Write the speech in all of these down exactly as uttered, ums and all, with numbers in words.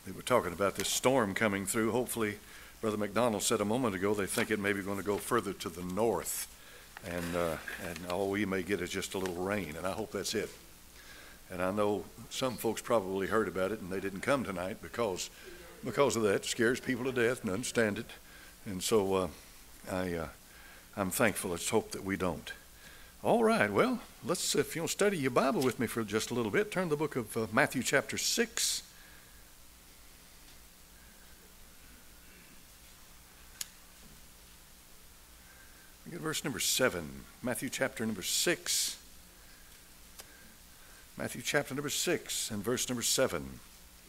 They were talking about this storm coming through. Hopefully, Brother McDonald said a moment ago, they think it may be going to go further to the north. And, uh, and all we may get is just a little rain, and I hope that's it. And I know some folks probably heard about it, and they didn't come tonight because because of that. It scares people to death and understand it. And so uh, I, uh, I'm thankful. Let's hope that we don't. All right, well, let's, if you'll study your Bible with me for just a little bit, turn to the book of uh, Matthew chapter six. Look at verse number seven. Matthew chapter number six. Matthew chapter number six and verse number seven.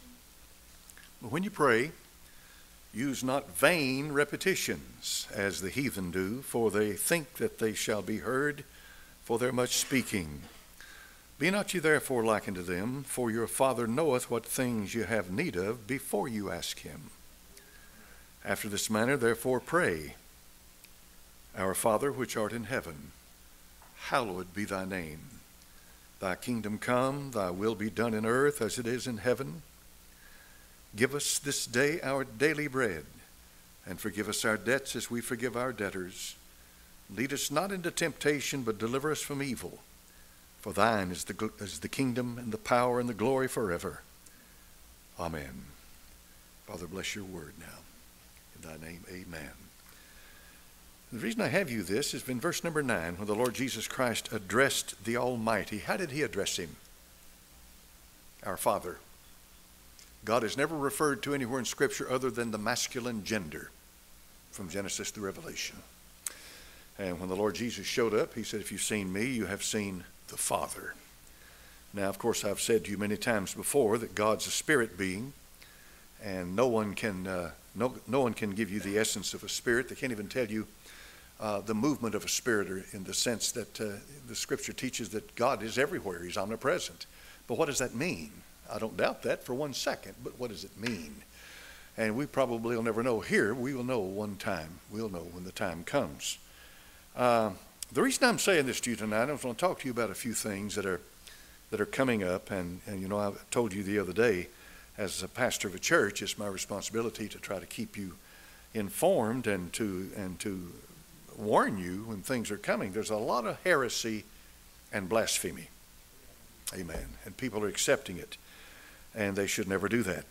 But when you pray, use not vain repetitions, as the heathen do, for they think that they shall be heard for their much speaking. Be not ye therefore like unto them, for your Father knoweth what things you have need of before you ask him. After this manner therefore pray, Our Father which art in heaven, hallowed be thy name. Thy kingdom come, thy will be done in earth as it is in heaven. Give us this day our daily bread, and forgive us our debts as we forgive our debtors. Lead us not into temptation, but deliver us from evil. For thine is the, is the kingdom and the power and the glory forever. Amen. Father, bless your word now. In thy name, amen. The reason I have you this is in verse number nine, when the Lord Jesus Christ addressed the Almighty. How did he address him? Our Father. God is never referred to anywhere in Scripture other than the masculine gender from Genesis to Revelation. And when the Lord Jesus showed up, he said, if you've seen me, you have seen the Father. Now, of course, I've said to you many times before that God's a spirit being, and no one can uh, no, no one can give you the essence of a spirit. They can't even tell you uh, the movement of a spirit, or in the sense that uh, the Scripture teaches that God is everywhere. He's omnipresent. But what does that mean? I don't doubt that for one second, but what does it mean? And we probably will never know. Here, we will know one time. We'll know when the time comes. Uh, the reason I'm saying this to you tonight, I was going to talk to you about a few things that are that are coming up. And, and you know, I told you the other day, as a pastor of a church, it's my responsibility to try to keep you informed and to and to warn you when things are coming. There's a lot of heresy and blasphemy. Amen. And people are accepting it. And they should never do that.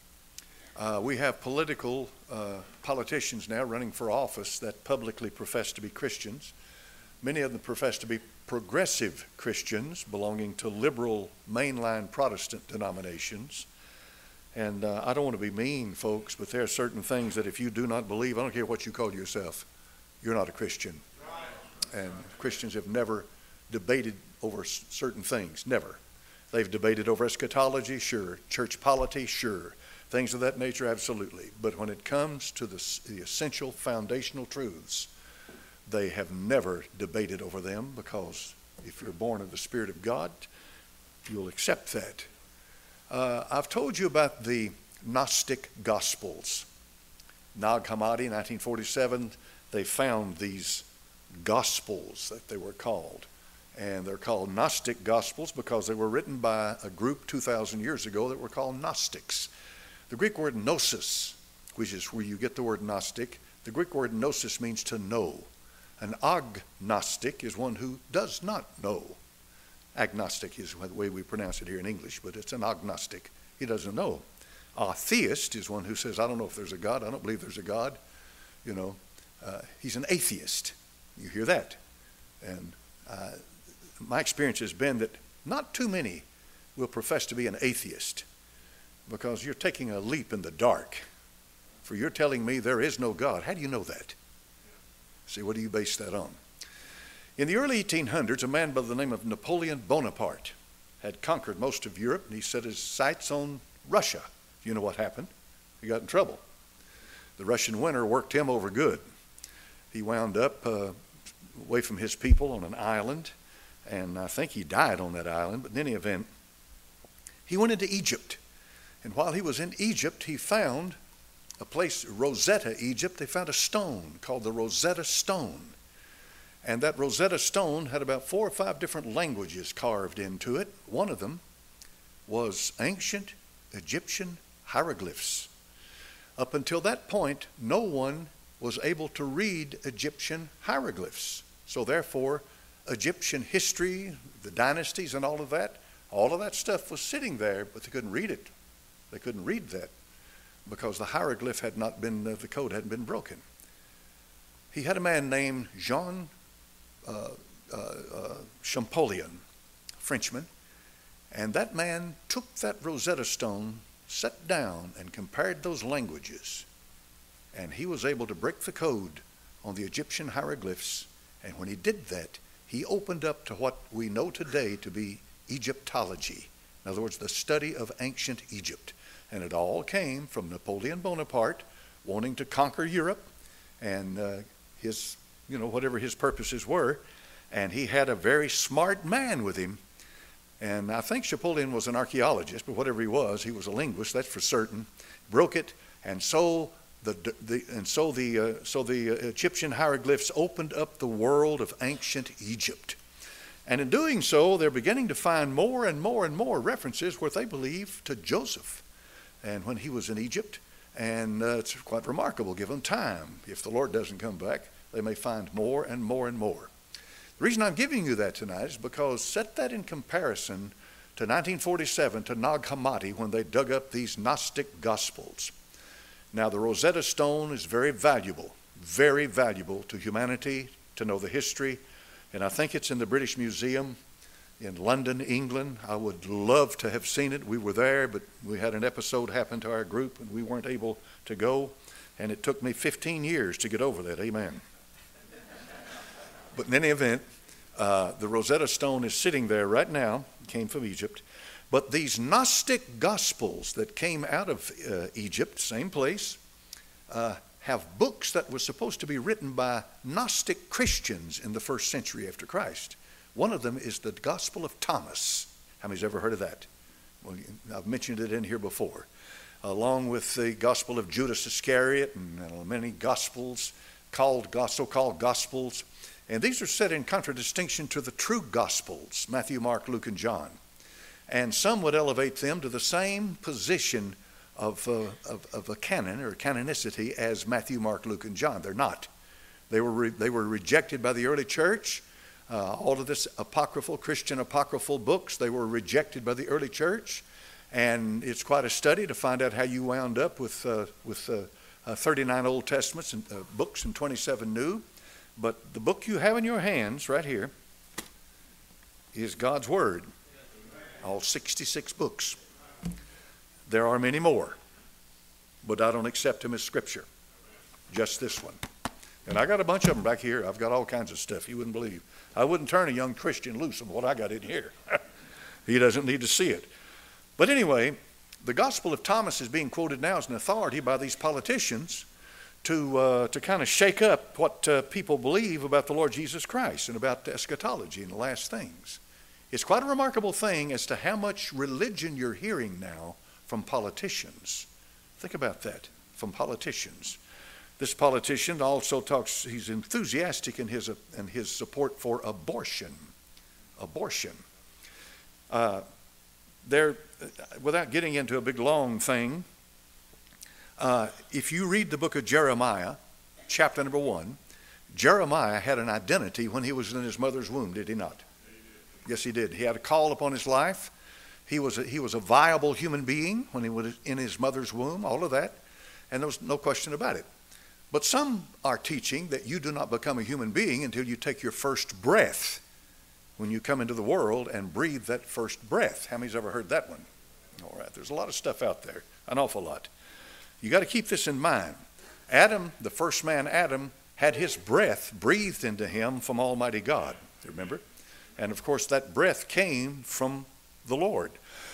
Uh, we have political uh, politicians now running for office that publicly profess to be Christians. Many of them profess to be progressive Christians belonging to liberal mainline Protestant denominations. And uh, I don't want to be mean, folks, but there are certain things that if you do not believe, I don't care what you call yourself, you're not a Christian. And Christians have never debated over certain things, never. They've debated over eschatology, sure. Church polity, sure. Things of that nature, absolutely. But when it comes to the, the essential foundational truths, they have never debated over them, because if you're born of the Spirit of God, you'll accept that. Uh, I've told you about the Gnostic Gospels. Nag Hammadi, nineteen forty-seven, they found these Gospels that they were called. And they're called Gnostic Gospels because they were written by a group two thousand years ago that were called Gnostics. The Greek word gnosis, which is where you get the word Gnostic, the Greek word gnosis means to know. An agnostic is one who does not know. Agnostic is the way we pronounce it here in English, but it's an agnostic. He doesn't know. A theist is one who says, I don't know if there's a God. I don't believe there's a God. You know, uh, he's an atheist. You hear that. And uh, my experience has been that not too many will profess to be an atheist, because you're taking a leap in the dark. For you're telling me there is no God. How do you know that? See, what do you base that on? In the early eighteen hundreds, a man by the name of Napoleon Bonaparte had conquered most of Europe, and he set his sights on Russia. You know what happened? He got in trouble. The Russian winter worked him over good. He wound up uh, away from his people on an island, and I think he died on that island. But in any event, he went into Egypt. And while he was in Egypt, he found a place, Rosetta, Egypt. They found a stone called the Rosetta Stone. And that Rosetta Stone had about four or five different languages carved into it. One of them was ancient Egyptian hieroglyphs. Up until that point, no one was able to read Egyptian hieroglyphs. So therefore, Egyptian history, the dynasties and all of that, all of that stuff was sitting there, but they couldn't read it. They couldn't read that because the hieroglyph had not been, uh, the code hadn't been broken. He had a man named Jean uh, uh, uh, Champollion, Frenchman, and that man took that Rosetta Stone, sat down and compared those languages, and he was able to break the code on the Egyptian hieroglyphs. And when he did that, he opened up to what we know today to be Egyptology. In other words, the study of ancient Egypt. And it all came from Napoleon Bonaparte wanting to conquer Europe and uh, his, you know, whatever his purposes were. And he had a very smart man with him. And I think Champollion was an archaeologist, but whatever he was, he was a linguist, that's for certain. Broke it, and so the, the and so the uh, so the Egyptian hieroglyphs opened up the world of ancient Egypt. And in doing so, they're beginning to find more and more and more references where they believe to Joseph and when he was in Egypt. And uh, it's quite remarkable. Give them time. If the Lord doesn't come back, they may find more and more and more. The reason I'm giving you that tonight is because set that in comparison to nineteen forty-seven, to Nag Hammadi, when they dug up these Gnostic Gospels. Now, the Rosetta Stone is very valuable, very valuable to humanity to know the history. And I think it's in the British Museum in London, England. I would love to have seen it. We were there, but we had an episode happen to our group, and we weren't able to go. And it took me fifteen years to get over that. Amen. But in any event, uh, the Rosetta Stone is sitting there right now. It came from Egypt. But these Gnostic Gospels that came out of uh, Egypt, same place, uh, have books that were supposed to be written by Gnostic Christians in the first century after Christ. One of them is the Gospel of Thomas. How many's ever heard of that? Well, I've mentioned it in here before. Along with the Gospel of Judas Iscariot and uh, many Gospels, called so-called Gospels. And these are set in contradistinction to the true Gospels, Matthew, Mark, Luke, and John. And some would elevate them to the same position of, uh, of, of a canon or canonicity as Matthew, Mark, Luke, and John. They're not. They were, re- they were rejected by the early church. Uh, all of this apocryphal, Christian apocryphal books, they were rejected by the early church. And it's quite a study to find out how you wound up with, uh, with uh, uh, thirty-nine Old Testaments and uh, books and twenty-seven New. But the book you have in your hands right here is God's Word. All sixty-six books. There are many more, but I don't accept them as Scripture. Just this one. And I got a bunch of them back here. I've got all kinds of stuff you wouldn't believe. I wouldn't turn a young Christian loose on what I got in here. He doesn't need to see it. But anyway, the Gospel of Thomas is being quoted now as an authority by these politicians to uh, to kind of shake up what uh, people believe about the Lord Jesus Christ and about eschatology and the last things. It's quite a remarkable thing as to how much religion you're hearing now from politicians. Think about that, from politicians. This politician also talks, he's enthusiastic in his, uh, in his support for abortion. Abortion. Uh, there, without getting into a big long thing, Uh, if you read the book of Jeremiah, chapter number one, Jeremiah had an identity when he was in his mother's womb, did he not? Yes, he did. He had a call upon his life. He was a, he was a viable human being when he was in his mother's womb, all of that, and there was no question about it. But some are teaching that you do not become a human being until you take your first breath when you come into the world and breathe that first breath. How many's ever heard that one? All right, there's a lot of stuff out there, an awful lot. You got to keep this in mind. Adam, the first man, Adam, had his breath breathed into him from Almighty God. Remember? And of course, that breath came from the Lord.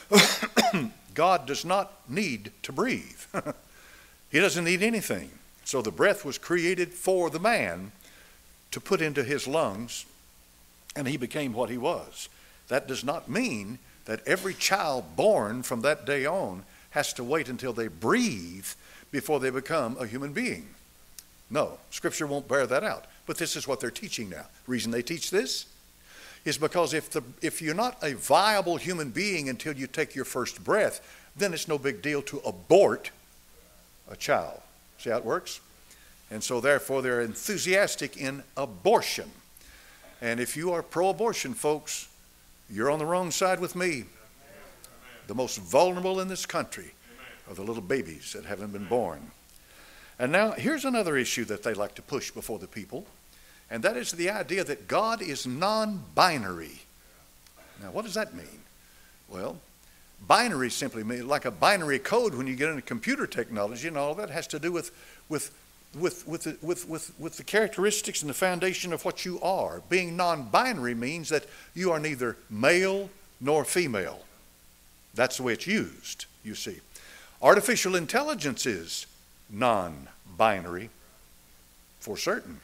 God does not need to breathe. He doesn't need anything. So the breath was created for the man to put into his lungs, and he became what he was. That does not mean that every child born from that day on has to wait until they breathe before they become a human being. No, Scripture won't bear that out. But this is what they're teaching now. The reason they teach this is because if the if you're not a viable human being until you take your first breath, then it's no big deal to abort a child. See how it works? And so therefore they're enthusiastic in abortion. And if you are pro-abortion, folks, you're on the wrong side with me. The most vulnerable in this country are the little babies that haven't been born. And now here's another issue that they like to push before the people, and that is the idea that God is non-binary. Now what does that mean? Well, binary simply means like a binary code when you get into computer technology, and all that has to do with with with with the, with, with with the characteristics and the foundation of what you are. Being non-binary means that you are neither male nor female. That's the way it's used, you see. Artificial intelligence is non-binary for certain.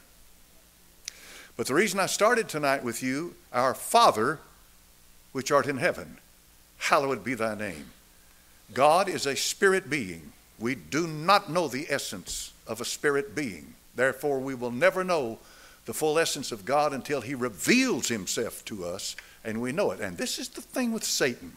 But the reason I started tonight with you, our Father, which art in heaven, hallowed be thy name. God is a spirit being. We do not know the essence of a spirit being. Therefore, we will never know the full essence of God until he reveals himself to us and we know it. And this is the thing with Satan.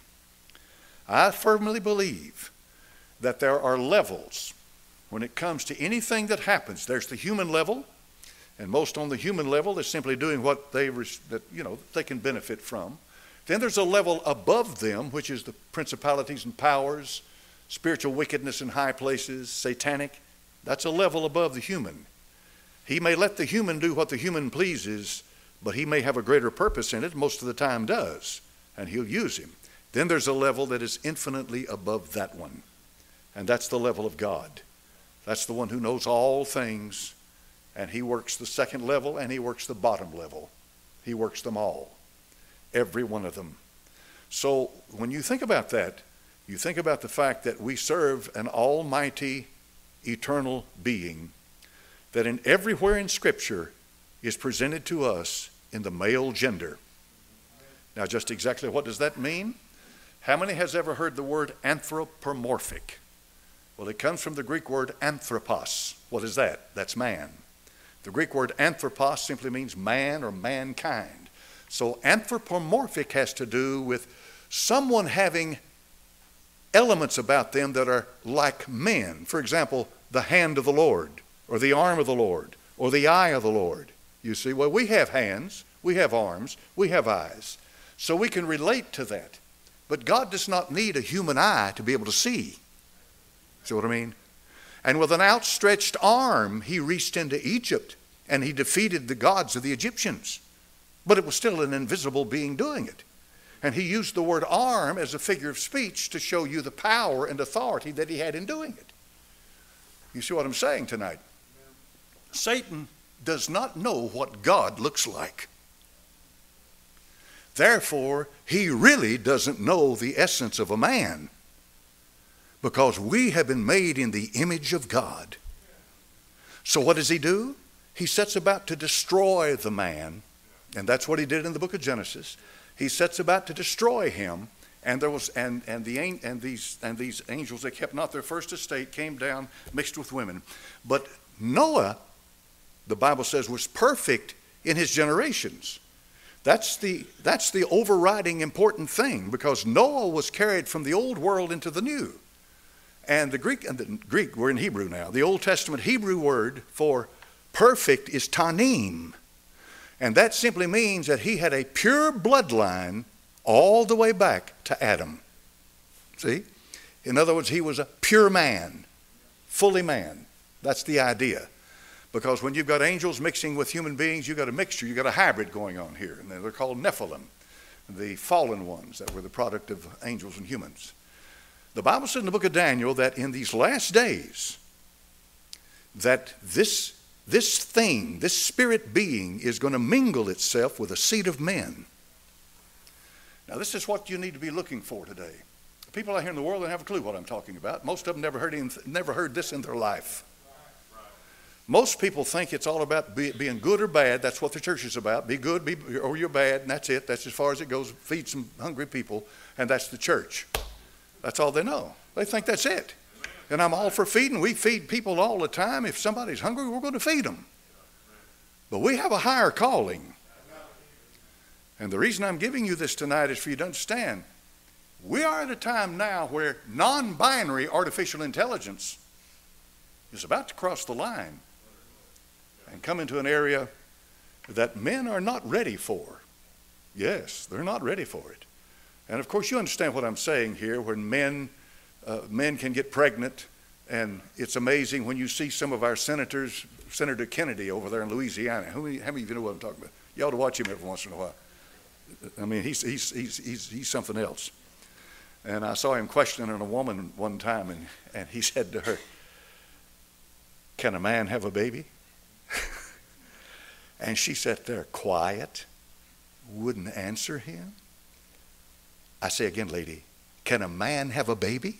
I firmly believe that there are levels when it comes to anything that happens. There's the human level, and most on the human level they're simply doing what they that you know they can benefit from. Then there's a level above them, which is the principalities and powers, spiritual wickedness in high places, satanic. That's a level above the human. He may let the human do what the human pleases, but he may have a greater purpose in it, most of the time does, and he'll use him. Then there's a level that is infinitely above that one, and that's the level of God. That's the one who knows all things, and he works the second level and he works the bottom level. He works them all, every one of them. So when you think about that, you think about the fact that we serve an almighty, eternal being that in everywhere in Scripture is presented to us in the male gender. Now, just exactly what does that mean? How many has ever heard the word anthropomorphic? Well, it comes from the Greek word anthropos. What is that? That's man. The Greek word anthropos simply means man or mankind. So anthropomorphic has to do with someone having elements about them that are like men. For example, the hand of the Lord, or the arm of the Lord, or the eye of the Lord. You see, well, we have hands, we have arms, we have eyes. So we can relate to that. But God does not need a human eye to be able to see. See what I mean? And with an outstretched arm, he reached into Egypt and he defeated the gods of the Egyptians. But it was still an invisible being doing it. And he used the word arm as a figure of speech to show you the power and authority that he had in doing it. You see what I'm saying tonight? Satan does not know what God looks like. Therefore, he really doesn't know the essence of a man, because we have been made in the image of God. So what does he do? He sets about to destroy the man, and that's what he did in the book of Genesis. He sets about to destroy him, and there was and and the and these and these angels that kept not their first estate came down mixed with women. But Noah, the Bible says, was perfect in his generations. That's the that's the overriding important thing, because Noah was carried from the old world into the new. And the Greek and the Greek, we're in Hebrew now. The Old Testament Hebrew word for perfect is tanim. And that simply means that he had a pure bloodline all the way back to Adam. See? In other words, he was a pure man, fully man. That's the idea. Because when you've got angels mixing with human beings, you've got a mixture, you've got a hybrid going on here. And they're called Nephilim, the fallen ones that were the product of angels and humans. The Bible says in the book of Daniel that in these last days, that this, this thing, this spirit being is going to mingle itself with a seed of men. Now this is what you need to be looking for today. People out here in the world don't have a clue what I'm talking about. Most of them never heard, anything, never heard this in their life. Most people think it's all about be, being good or bad. That's what the church is about. Be good be, or you're bad, and that's it. That's as far as it goes. Feed some hungry people, and that's the church. That's all they know. They think that's it. And I'm all for feeding. We feed people all the time. If somebody's hungry, we're going to feed them. But we have a higher calling. And the reason I'm giving you this tonight is for you to understand We are at a time now where non-binary artificial intelligence is about to cross the line and come into an area that men are not ready for. Yes, they're not ready for it. And of course you understand what I'm saying here, when men, uh, men can get pregnant, and it's amazing when you see some of our senators, Senator Kennedy over there in Louisiana. How many, how many of you know what I'm talking about? You ought to watch him every once in a while. I mean, he's, he's, he's, he's, he's something else. And I saw him questioning a woman one time, and, and he said to her, "Can a man have a baby?" And she sat there quiet, wouldn't answer him. I say again, lady, can a man have a baby?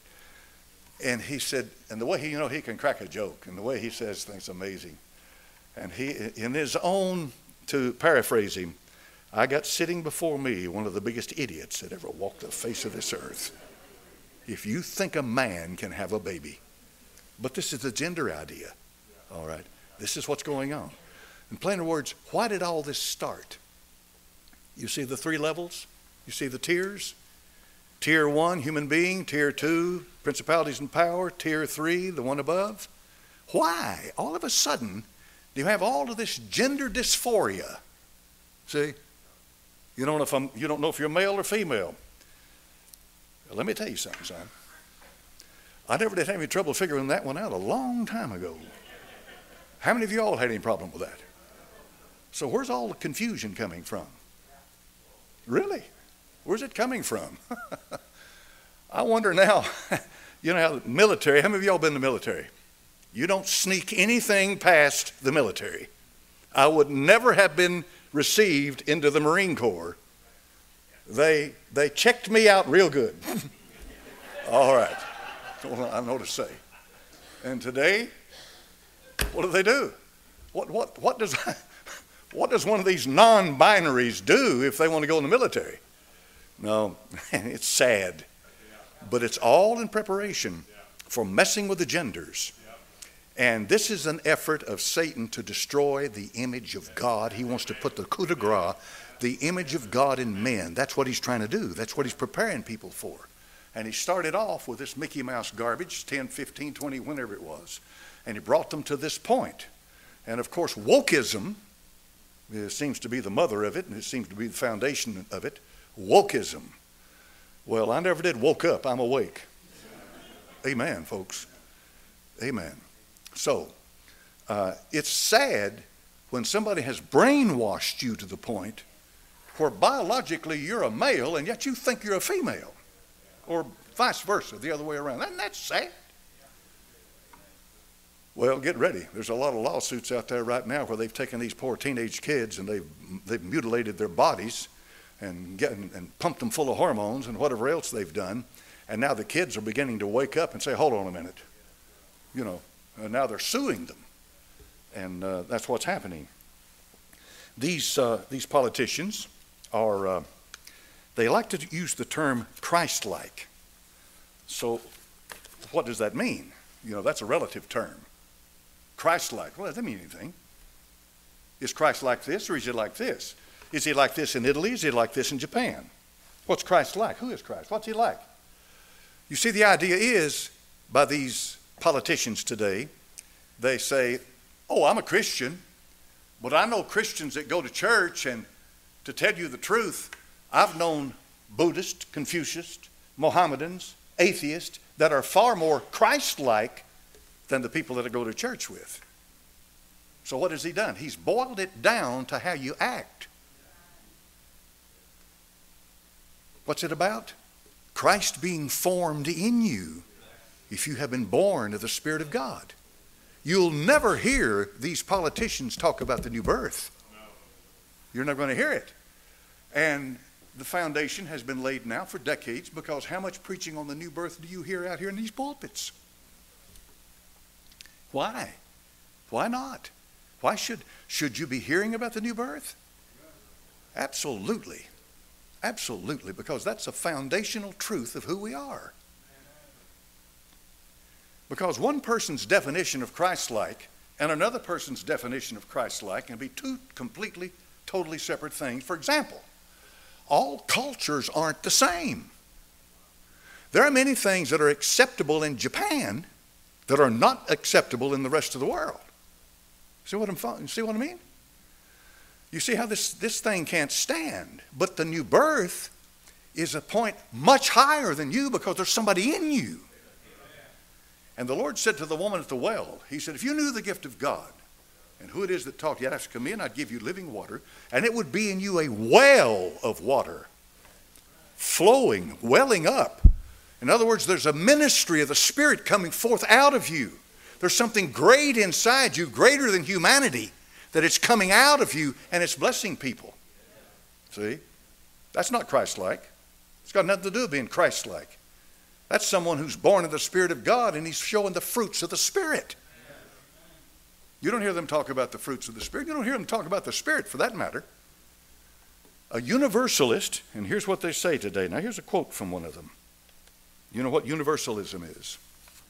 And he said, and the way he, you know, he can crack a joke, and the way he says things amazing. And he, in his own, to paraphrase him, "I got sitting before me one of the biggest idiots that ever walked the face of this earth. If you think a man can have a baby." But this is the gender idea, all right? This is what's going on. In plain words, why did all this start? You see the three levels? You see the tiers? Tier one, human being. Tier two, principalities and power. Tier three, the one above. Why, all of a sudden, do you have all of this gender dysphoria? See? You don't know if, I'm, you don't know if you're male or female. Well, let me tell you something, son. I never did have any trouble figuring that one out a long time ago. How many of you all had any problem with that? So where's all the confusion coming from? Really? Where's it coming from? I wonder now, you know how the military, how many of y'all been in the military? You don't sneak anything past the military. I would never have been received into the Marine Corps. They, they checked me out real good. All right. That's all I know to say. And today, what do they do? What, what, what, does, what does one of these non-binaries do if they want to go in the military? No, it's sad. But it's all in preparation for messing with the genders. And this is an effort of Satan to destroy the image of God. He wants to put the coup de grace, the image of God in men. That's what he's trying to do. That's what he's preparing people for. And he started off with this Mickey Mouse garbage, ten, fifteen, twenty, whenever it was. And he brought them to this point. And of course, wokeism it seems to be the mother of it, and it seems to be the foundation of it. Wokeism. Well, I never did woke up. I'm awake. Amen, folks. Amen. So, uh, it's sad when somebody has brainwashed you to the point where biologically you're a male and yet you think you're a female, or vice versa, the other way around. Isn't that sad? Well, get ready. There's a lot of lawsuits out there right now where they've taken these poor teenage kids and they've, they've mutilated their bodies and, get, and pumped them full of hormones and whatever else they've done. And now the kids are beginning to wake up and say, hold on a minute. You know, and now they're suing them. And uh, that's what's happening. These, uh, these politicians are, uh, they like to use the term Christ-like. So what does that mean? You know, that's a relative term. Christ-like, well, that doesn't mean anything. Is Christ like this or is he like this? Is he like this in Italy? Is he like this in Japan? What's Christ like? Who is Christ? What's he like? You see, the idea is, by these politicians today, they say, oh, I'm a Christian, but I know Christians that go to church, and to tell you the truth, I've known Buddhists, Confucianists, Mohammedans, atheists that are far more Christ-like than the people that I go to church with. So what has he done? He's boiled it down to how you act. What's it about? Christ being formed in you if you have been born of the Spirit of God. You'll never hear these politicians talk about the new birth. You're never going to hear it. And the foundation has been laid now for decades, because how much preaching on the new birth do you hear out here in these pulpits? Why? Why not? Why should, should you be hearing about the new birth? Absolutely. Absolutely, because that's a foundational truth of who we are. Because one person's definition of Christ-like and another person's definition of Christ-like can be two completely, totally separate things. For example, all cultures aren't the same. There are many things that are acceptable in Japan that are not acceptable in the rest of the world. See what I'm, see what I mean? You see how this, this thing can't stand. But the new birth is a point much higher than you because there's somebody in you. And the Lord said to the woman at the well, he said, if you knew the gift of God and who it is that taught you, you'd have to come in, I'd give you living water, and it would be in you a well of water, flowing, welling up. In other words, there's a ministry of the Spirit coming forth out of you. There's something great inside you, greater than humanity, that it's coming out of you and it's blessing people. See? That's not Christ-like. It's got nothing to do with being Christ-like. That's someone who's born of the Spirit of God, and he's showing the fruits of the Spirit. You don't hear them talk about the fruits of the Spirit. You don't hear them talk about the Spirit, for that matter. A universalist, and here's what they say today. Now, here's a quote from one of them. You know what universalism is?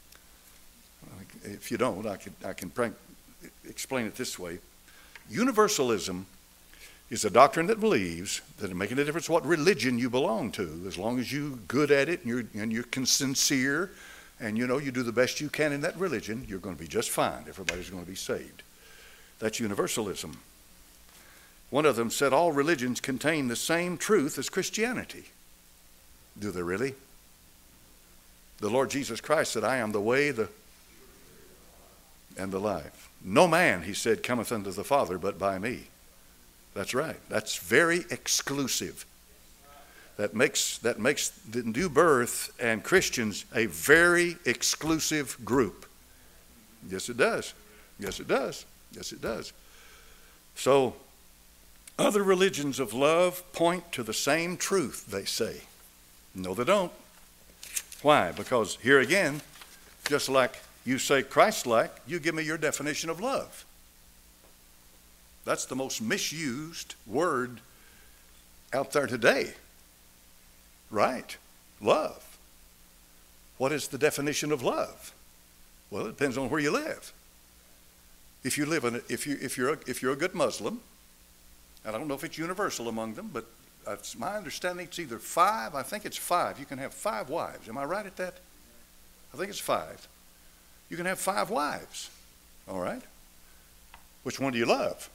If you don't, I can, I can prank, explain it this way. Universalism is a doctrine that believes that it making a difference what religion you belong to, as long as you're good at it and you're, and you're sincere and you know you do the best you can in that religion, you're going to be just fine. Everybody's going to be saved. That's universalism. One of them said all religions contain the same truth as Christianity. Do they really? The Lord Jesus Christ said, I am the way, the and the life. No man, he said, cometh unto the Father but by me. That's right. That's very exclusive. That makes, that makes the new birth and Christians a very exclusive group. Yes, it does. Yes, it does. Yes, it does. So, other religions of love point to the same truth, they say. No, they don't. Why? Because here again, just like you say Christ-like, you give me your definition of love. That's the most misused word out there today. Right. Love. What is the definition of love? Well, it depends on where you live. If you live in a, if you if you're a, if you're a good Muslim, I don't know if it's universal among them, but it's my understanding it's either five, I think it's five. You can have five wives. Am I right at that? I think it's five. You can have five wives. All right? Which one do you love?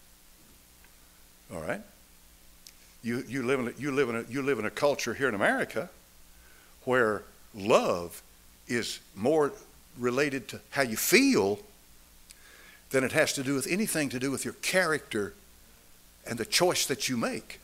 All right? You, you, live in a, you, live in a, you live in a culture here in America where love is more related to how you feel than it has to do with anything to do with your character and the choice that you make.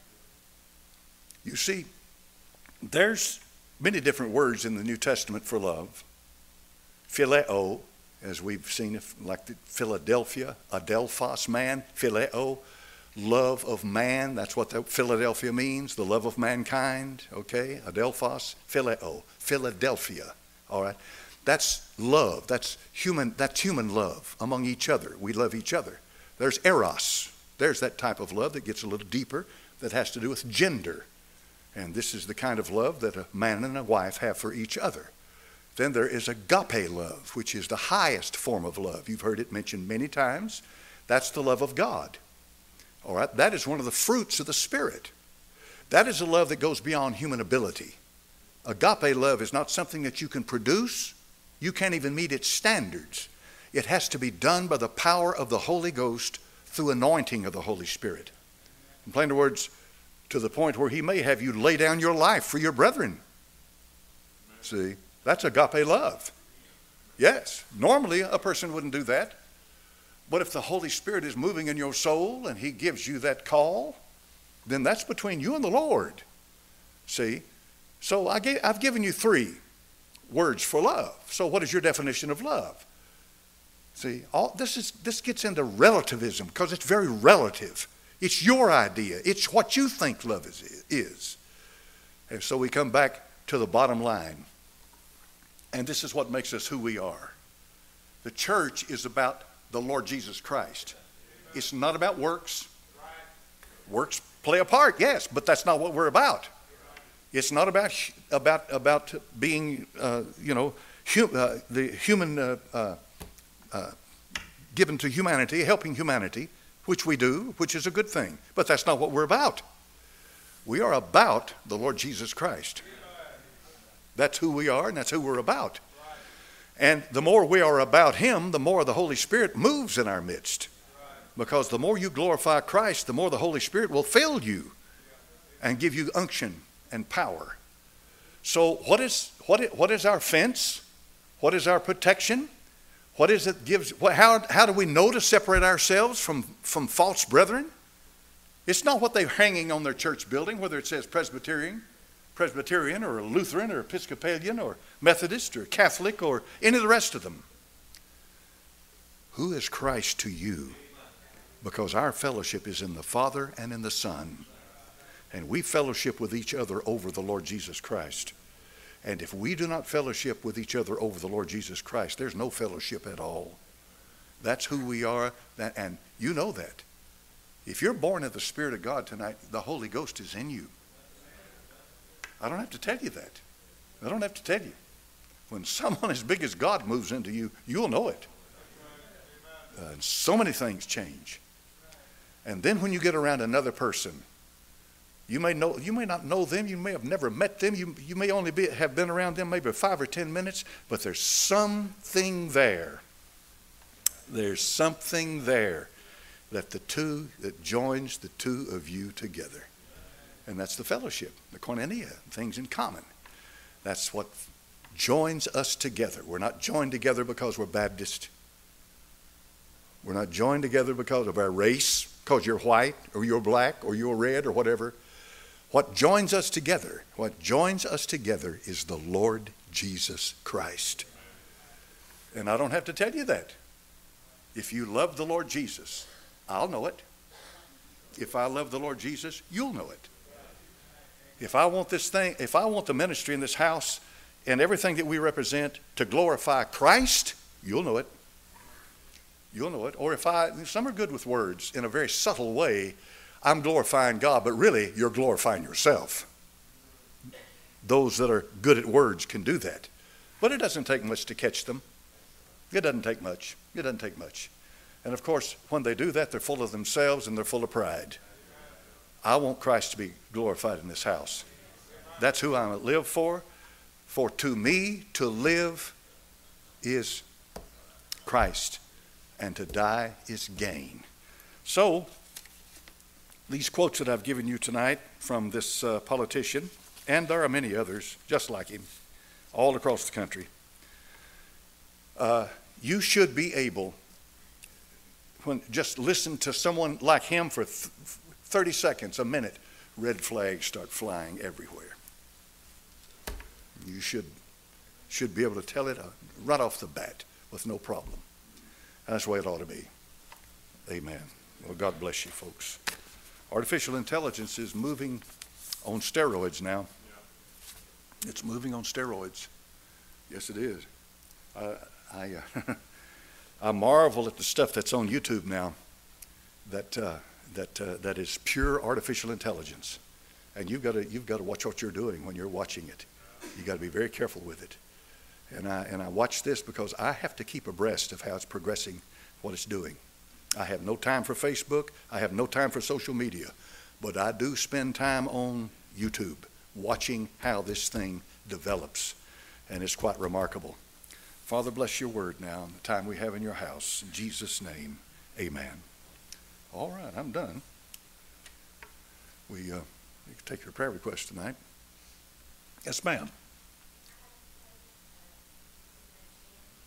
You see, there's many different words in the New Testament for love. Phileo, as we've seen, like the Philadelphia, adelphos, man, phileo, love of man. That's what the Philadelphia means, the love of mankind, okay? Adelphos, phileo, Philadelphia, all right? That's love. That's human, that's human love among each other. We love each other. There's eros. There's that type of love that gets a little deeper that has to do with gender. And this is the kind of love that a man and a wife have for each other. Then there is agape love, which is the highest form of love. You've heard it mentioned many times. That's the love of God. All right? That is one of the fruits of the Spirit. That is a love that goes beyond human ability. Agape love is not something that you can produce. You can't even meet its standards. It has to be done by the power of the Holy Ghost through anointing of the Holy Spirit. In plain words, to the point where he may have you lay down your life for your brethren. See, that's agape love. Yes, normally a person wouldn't do that. But if the Holy Spirit is moving in your soul and he gives you that call, then that's between you and the Lord. See, so I gave, I've given you three words for love. So what is your definition of love? See, all, this, is, this gets into relativism because it's very relative. It's your idea. It's what you think love is, is. And so we come back to the bottom line. And this is what makes us who we are. The church is about the Lord Jesus Christ. It's not about works. Works play a part, yes, but that's not what we're about. It's not about about about being, uh, you know, hu- uh, the human uh, uh, uh, given to humanity, helping humanity, which we do, which is a good thing. But that's not what we're about. We are about the Lord Jesus Christ. That's who we are, and that's who we're about. And the more we are about him, the more the Holy Spirit moves in our midst. Because the more you glorify Christ, the more the Holy Spirit will fill you and give you unction and power. So what is what is, what is our fence? What is our protection? What is it gives? What, how how do we know to separate ourselves from from false brethren? It's not what they're hanging on their church building, whether it says Presbyterian, Presbyterian, or Lutheran, or Episcopalian, or Methodist, or Catholic, or any of the rest of them. Who is Christ to you? Because our fellowship is in the Father and in the Son. And we fellowship with each other over the Lord Jesus Christ. And if we do not fellowship with each other over the Lord Jesus Christ, there's no fellowship at all. That's who we are, that, and you know that. If you're born of the Spirit of God tonight, the Holy Ghost is in you. I don't have to tell you that. I don't have to tell you. When someone as big as God moves into you, you'll know it. Uh, and so many things change. And then when you get around another person, you may know, you may not know them, you may have never met them, you, you may only be, have been around them maybe five or ten minutes, but there's something there. There's something there that the two, that joins the two of you together. And that's the fellowship, the koinonia, things in common. That's what joins us together. We're not joined together because we're Baptist. We're not joined together because of our race, because you're white or you're black or you're red or whatever. What joins us together, what joins us together is the Lord Jesus Christ. And I don't have to tell you that. If you love the Lord Jesus, I'll know it. If I love the Lord Jesus, you'll know it. If I want this thing, if I want the ministry in this house and everything that we represent to glorify Christ, you'll know it. You'll know it. Or if I, some are good with words in a very subtle way, I'm glorifying God, but really you're glorifying yourself. Those that are good at words can do that. But it doesn't take much to catch them. It doesn't take much. It doesn't take much. And of course, when they do that, they're full of themselves and they're full of pride. I want Christ to be glorified in this house. That's who I live for. For to me, to live is Christ, and to die is gain. So, these quotes that I've given you tonight from this uh, politician, and there are many others just like him, all across the country. Uh, you should be able, when just listen to someone like him for th- thirty seconds, a minute, red flags start flying everywhere. You should should be able to tell it uh, right off the bat with no problem. That's the way it ought to be. Amen. Well, God bless you, folks. Artificial intelligence is moving on steroids now. Yeah. It's moving on steroids. Yes, it is. Uh, I uh, I marvel at the stuff that's on YouTube now. That uh, that uh, that is pure artificial intelligence, and you've got to you've got to watch what you're doing when you're watching it. You got to be very careful with it. And I and I watch this because I have to keep abreast of how it's progressing, what it's doing. I have no time for Facebook. I have no time for social media, but I do spend time on YouTube watching how this thing develops, and it's quite remarkable. Father, bless your word now in the time we have in your house. In Jesus' name, amen. All right, I'm done. We, uh, we can take your prayer request tonight. Yes, ma'am.